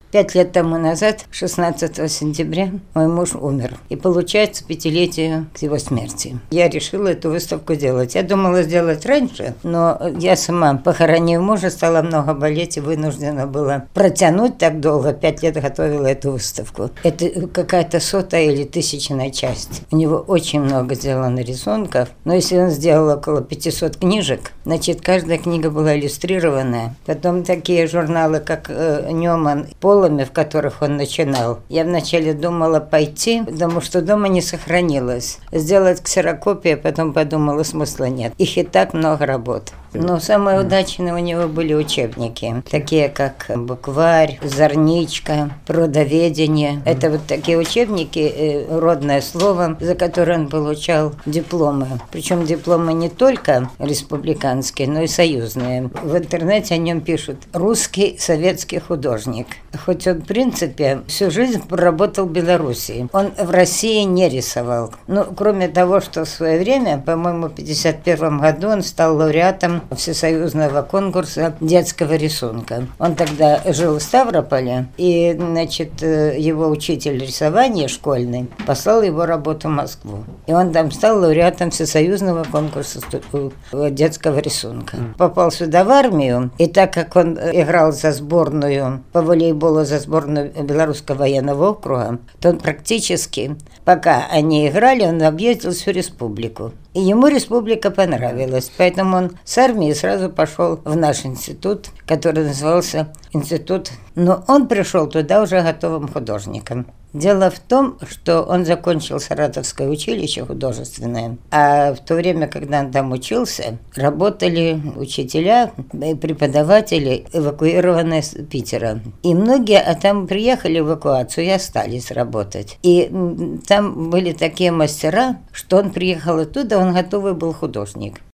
5 лет тому назад, 16 сентября, мой муж умер. И получается 5-летие к его смерти. Я решила эту выставку делать. Я думала сделать раньше, но я сама, похоронив мужа, стала много болеть и вынуждена была протянуть так долго. 5 лет готовила эту выставку. Это какая-то 100-я или 1000-я часть. У него очень много сделано рисунков. Но если он сделал около 500 книжек, значит, каждая книга была иллюстрированная. Потом такие журналы, как Нёман, полами, в которых он начинал. Я вначале думала пойти, потому что дома не сохранилось. Сделать ксерокопию, потом подумала, смысла нет. Их и так много работ. Но самые удачные у него были учебники, такие как «Букварь», «Зорничка», «Прудоведение». Это вот такие учебники, родное слово, за которые он получал дипломы. Причем дипломы не только республиканские, но и союзные. В интернете о нем пишут «русский советский художник». Хоть он, в принципе, всю жизнь проработал в Белоруссии. Он в России не рисовал. Ну, кроме того, что в свое время, по-моему, в 1951 году он стал лауреатом всесоюзного конкурса детского рисунка. Он тогда жил в Ставрополе, и, значит, его учитель рисования школьный послал его работу в Москву. И он там стал лауреатом всесоюзного конкурса детского рисунка. Попал сюда в армию, и так как он играл за сборную по волейболу, за сборную Белорусского военного округа, то он практически, пока они играли, он объездил всю республику. И ему республика понравилась, поэтому он с армии сразу пошел в наш институт, который назывался институт. Но он пришел туда уже готовым художником. Дело в том, что он закончил Саратовское училище художественное, а в то время, когда он там учился, работали учителя и преподаватели, эвакуированные с Питера. И многие там приехали в эвакуацию и остались работать. И там были такие мастера, что он приехал оттуда, он готовый был художник.